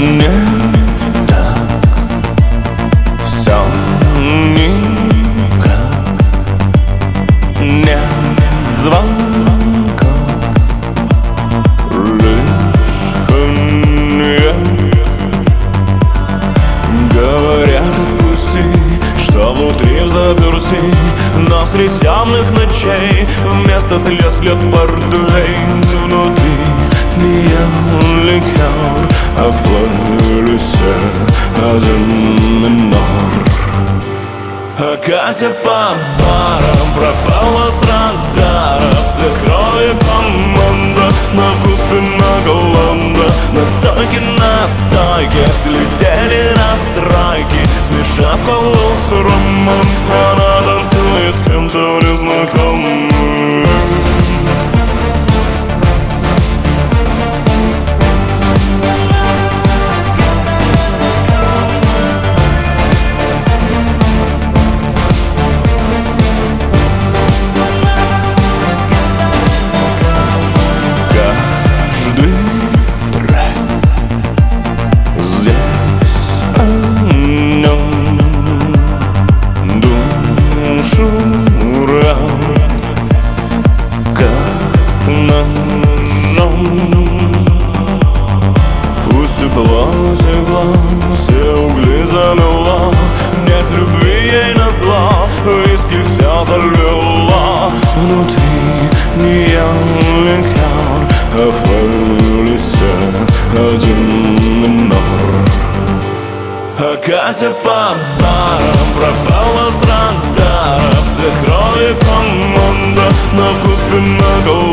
Не так все никак. Нет звонков, лишь коньяк. Говорят, отпусти, что внутри взаперти, но среди темных ночей вместо слез льет портвейн. Внутри меня ликер, а в плейлисте один минор. А Катя по барам пропала с радаров. Цвет крови команда, на вкус пиноголанда. На стойке слетели настройки, смешав колу с ромом. Она танцует с кем-то незнакомым. Тепло, все угли замело, нет любви ей назло, виски все залило. Внутри нее ликер, а в плейлисте один минор. А Катя по барам пропала с радаров. Цвет крови команда, на вкус пиноголада.